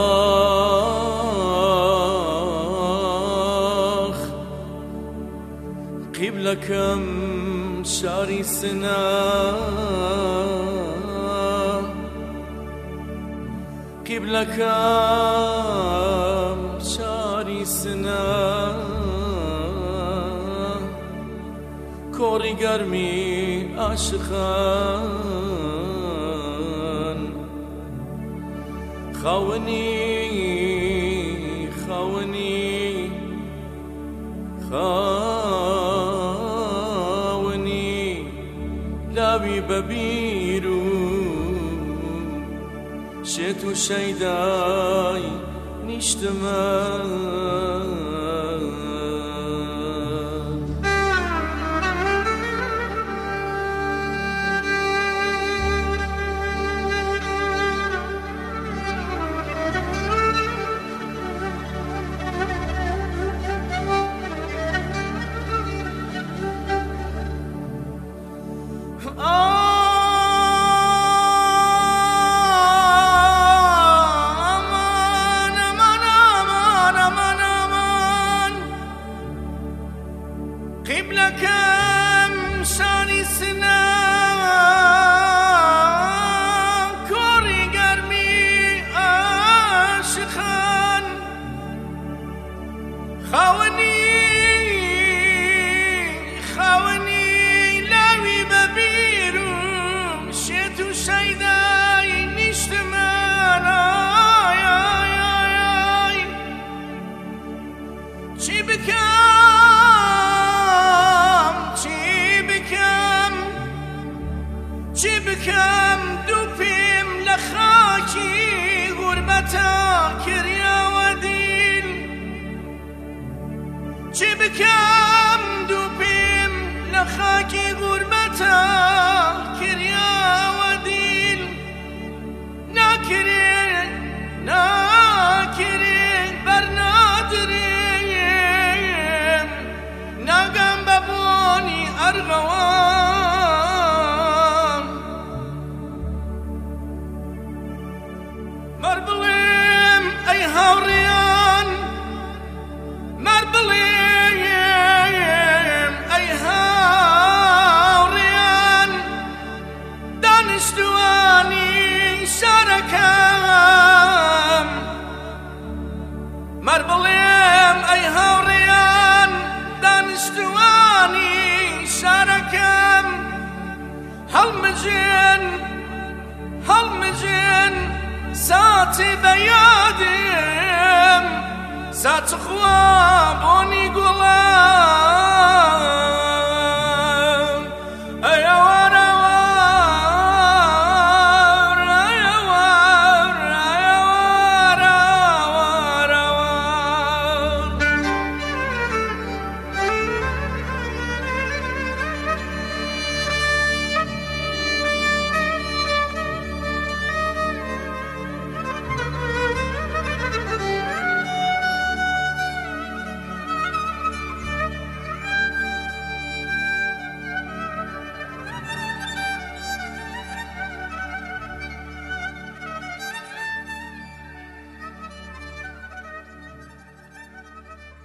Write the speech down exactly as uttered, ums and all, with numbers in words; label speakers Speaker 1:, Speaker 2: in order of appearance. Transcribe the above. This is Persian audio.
Speaker 1: آخ قبلكم شاري سنا قبلكم شاري سنا كوري قرمي عاشقان خاوني خاوني خاوني لاوي ببيرو شتو شيداي نشتمان قبلكم شاني سنا كوري قرمي عاشقان خاوني خاوني لاوي ببيرو شتو شيداي نشتمان آي آي آي آي چي بكم چی بکم دوپیم لخاکی غربتا کریا و دیل چی بکم دوپیم لخاکی غربتا کریا و دیل ناکرین ناکرین برنادرین ناگم ببونی ارغوان مربليم أي هاوريان مربليم أي هاوريان دانشتواني شاركام مربليم أي هاوريان دانشتواني شاركام هالمجين هالمجين ساتي بيادم سات خوابوني قلام